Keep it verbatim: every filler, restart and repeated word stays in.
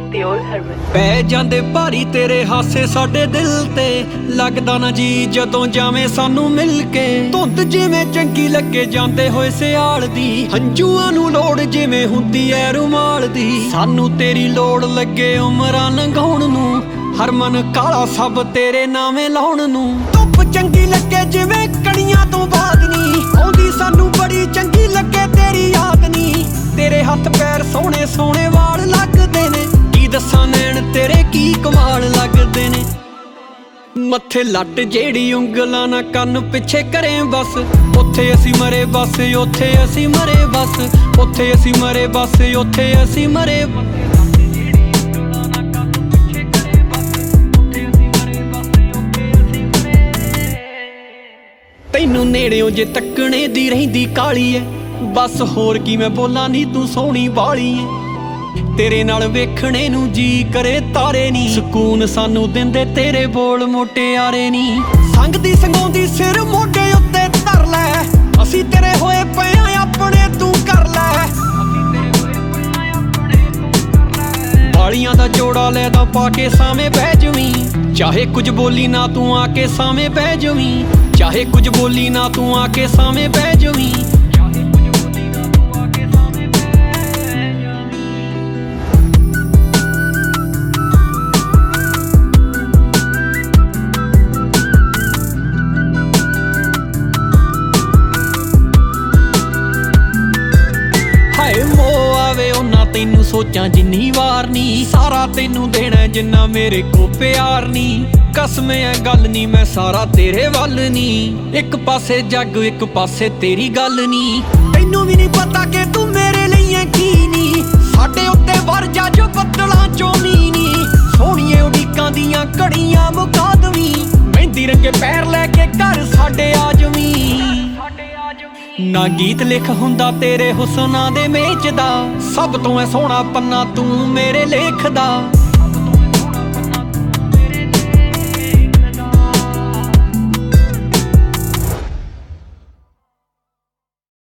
Pure Harmony। ਪੈ ਜਾਂਦੇ ਭਾਰੀ ਤੇਰੇ ਹਾਸੇ ਸਾਡੇ ਦਿਲ ਤੇ, ਲੱਗਦਾ ਨਾ ਜੀ ਜਦੋਂ ਜਾਵੇਂ ਸਾਨੂੰ ਮਿਲ ਕੇ। ਧੁੰਦ ਜਿਵੇਂ ਚੰਗੀ ਲੱਗੇ ਜਾਂਦੇ ਹੋਏ ਸਿਆਲ ਦੀ, ਹੰਝੂਆਂ ਨੂੰ ਲੋੜ ਜਿਵੇਂ ਹੁੰਦੀ ਐ ਰੁਮਾਲ ਦੀ। ਸਾਨੂੰ ਤੇਰੀ ਲੋੜ ਲੱਗੇ ਉਮਰਾਂ ਲੰਘਾਉਣ ਨੂੰ, ਹਰਮਨ ਕਾਲਾ ਸਭ ਤੇਰੇ ਨਾਵੇਂ ਲਾਉਣ ਨੂੰ। ਧੁੱਪ ਚੰਗੀ ਲੱਗੇ ਜਿਵੇਂ ਕਣੀਆਂ ਤੋਂ ਬਾਅਦ ਨੀ, ਆਉਂਦੀ ਸਾਨੂੰ ਬੜੀ ਚੰਗੀ ਲੱਗੇ ਤੇਰੀ ਯਾਦ ਨੀ। ਤੇਰੇ ਹੱਥ ਪੈਰ ਸੋਹਣੇ ਸੋਹਣੇ ਵਾਲ ਲੱਗਦੇ ਨੇ, ਕੀ ਦੱਸਾਂ ਨੈਣ ਤੇਰੇ ਕੀ ਕਮਾਲ ਲੱਗਦੇ ਨੇ। ਮੱਥੇ ਲੱਟ ਜਿਹੜੀ ਉਂਗਲਾਂ ਨਾ ਕੰਨ ਪਿੱਛੇ ਕਰੇ ਬਸ, ਉੱਥੇ ਅਸੀਂ ਮਰੇ ਬਸ, ਉੱਥੇ ਅਸੀਂ ਮਰੇ ਬਸ, ਉੱਥੇ ਅਸੀਂ ਮਰੇ ਬਸ, ਉੱਥੇ ਅਸੀਂ ਮਰੇ। ਤੈਨੂੰ ਨੇੜਿਓ ਜੇ ਤੱਕਣੇ ਦੀ ਰਹਿੰਦੀ ਕਾਲੀ ਐ, ਬਸ ਹੋਰ ਕੀ ਮੈਂ ਬੋਲਾਂ ਨੀ ਤੂੰ ਸੋਹਣੀ ਬਾਲੀ ਐ। ਤੇਰੇ ਨਾਲ ਵੇਖਣੇ ਨੂੰ ਜੀ ਕਰੇ ਤਾਰੇ ਨੀ, ਸਕੂਨ ਸਾਨੂੰ ਦਿੰਦੇ ਤੇਰੇ ਬੋਲ ਮੋਟਿਆਰੇ ਨੀ। ਸੰਗਦੀ ਸੰਗਾਉਂਦੀ ਸਿਰ ਮੋਢੇ ਉੱਤੇ ਧਰ ਲੈ, ਅਸੀਂ ਤੇਰੇ ਹੋਏ ਪਏ ਆਂ ਆਪਣੇ ਤੂੰ ਕਰ ਲੈ। ਵਾਲੀਆਂ ਦਾ ਜੋੜਾ ਲੈ ਦਾ ਪਾ ਕੇ ਸਾਵੇਂ ਬਹਿ ਜਵੀਂ, ਚਾਹੇ ਕੁਝ ਬੋਲੀ ਨਾ ਤੂੰ ਆ ਕੇ ਸਾਵੇਂ ਬਹਿ ਜਵੀਂ, ਚਾਹੇ ਕੁਝ ਬੋਲੀ ਨਾ ਤੂੰ ਆ ਕੇ ਸਾਵੇਂ ਬਹਿ ਜਵੀਂ। ਹਾਏ ਮੋਹ ਆਵੇ ਉਹਨਾਂ ਤੈਨੂੰ ਸੋਚਾਂ ਜਿੰਨੀ ਵਾਰ ਨੀ, ਸਾਰਾ ਤੈਨੂੰ ਦੇਣਾ ਜਿੰਨਾ ਮੇਰੇ ਕੋ ਪਿਆਰ ਨੀ। ਕਸਮ ਐ ਗੱਲ ਨੀ ਮੈਂ ਸਾਰਾ ਤੇਰੇ ਵੱਲ ਨੀ, ਇੱਕ ਪਾਸੇ ਜੱਗ ਇੱਕ ਪਾਸੇ ਤੇਰੀ ਗੱਲ ਨੀ। ਤੈਨੂੰ ਵੀ ਨੀ ਪਤਾ ਕਿ ਤੂੰ ਮੇਰੇ ਲਈ ਐ ਕੀ ਨੀ, ਸਾਡੇ ਉੱਤੇ ਵਰਜਾ ਜੋ ਬੱਦਲਾਂ ਚੋਂ ਮੀਂਹ ਨੀ। ਸੋਹਣੀਏ ਉਡੀਕਾਂ ਦੀਆਂ ਘੜੀਆਂ ਮੁਕਾ ਦਵੀਂ, ਮਹਿੰਦੀ ਰੰਗੇ ਪੈਰ ਲੈ ਕੇ ਘਰ ਸਾਡੇ ਆ ਜਵੀਂ। ਨਾ ਗੀਤ ਲਿਖ ਹੁੰਦਾ ਤੇਰੇ ਹੁਸਨਾਂ ਦੇ ਮੇਚ ਦਾ, ਸਭ ਤੋਂ ਐ ਸੋਹਣਾ ਪੰਨਾ ਤੂੰ ਮੇਰੇ ਲੇਖ ਦਾ।